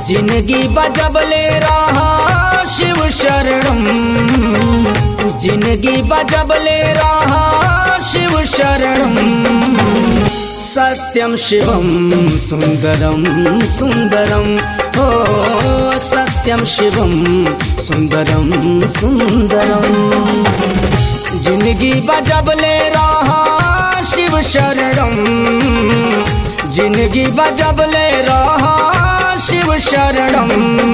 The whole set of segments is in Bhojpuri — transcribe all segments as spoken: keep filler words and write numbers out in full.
जिंदगी बजबले रहा शिव शरणम, जिंदगी बजबले रहा शिव शरणम। सत्यम शिवम सुंदरम सुंदरम हो, सत्यम शिवम सुंदरम सुंदरम। जिंदगी बजबले रहा शिव शरणम, जिंदगी बजबले रहा शिव शरणम।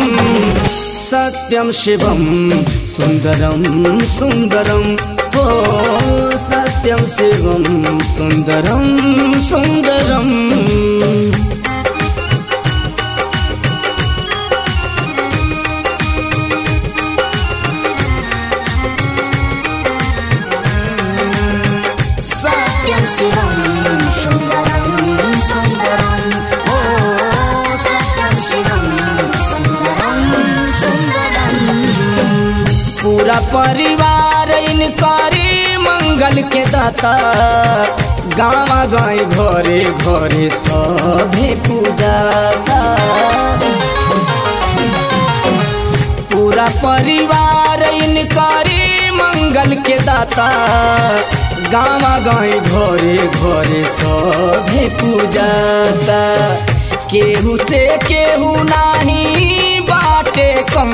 सत्यम शिवम सुंदरम सुंदरम हो, सत्यम शिवम सुंदरम सुंदरम। सत्यम शिवम सुंदरम सुंदरम हो, सत्यम शिवम सुंदरम सुंदरम। पूरा परिवार इनकारी मंगल के दाता, गाँव गाय घरे घरे सभे पूजाता। पूरा परिवार इनकारी मंगल के दाता, गाँव गाय घरे घरे सभे पूजाता। केहू से केहू नाही बाटे कम,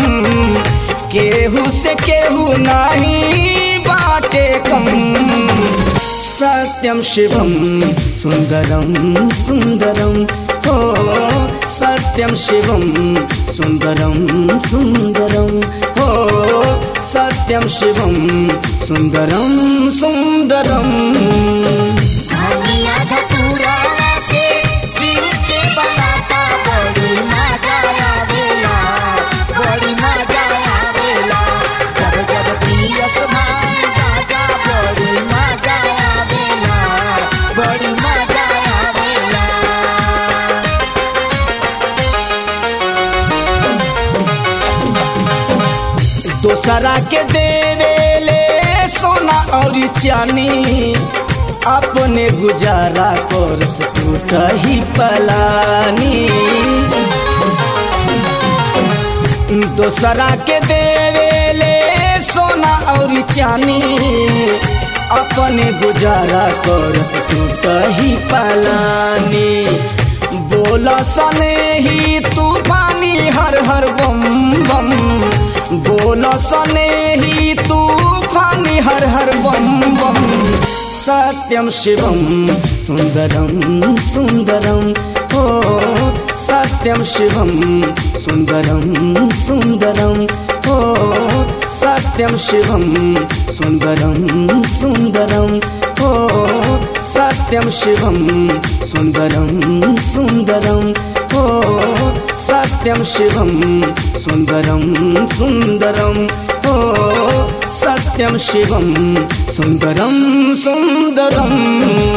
केहू से केहू नहीं बाटे कम। सत्यम शिवम सुंदरम सुंदरम हो, सत्यम शिवम सुंदरम सुंदरम हो, सत्यम शिवम सुंदरम सुंदरम। भानिया धतूरा से शिव के बनाता, बड़ी मजा आवेला, बड़ी मजा आवेला। जब जब पियस भांग गाजा, बड़ी मजा आवेला, बड़ी मजा आवेला। दोसरा के देवेले सोना और चानी, अपने गुजारा कर से टूटही पलानी। दोसरा के देवेले सोना और चानी, अपने गुजारा कर से टूटही पलानी। बोला सने ही तूफानी हर हर बम बम, बोला सने ही तूफानी हर हर बम बम। सत्यम शिवम सुंदरम सुंदरम हो, सत्यम शिवम सुंदरम सुंदरम हो, सत्यम शिवम सुंदरम सुंदरम हो, सत्यम शिवम सुंदरम सुंदरम हो, सत्यम शिवम सुंदरम सुंदरम हो, सत्यम शिवम सुंदरम सुंदरम।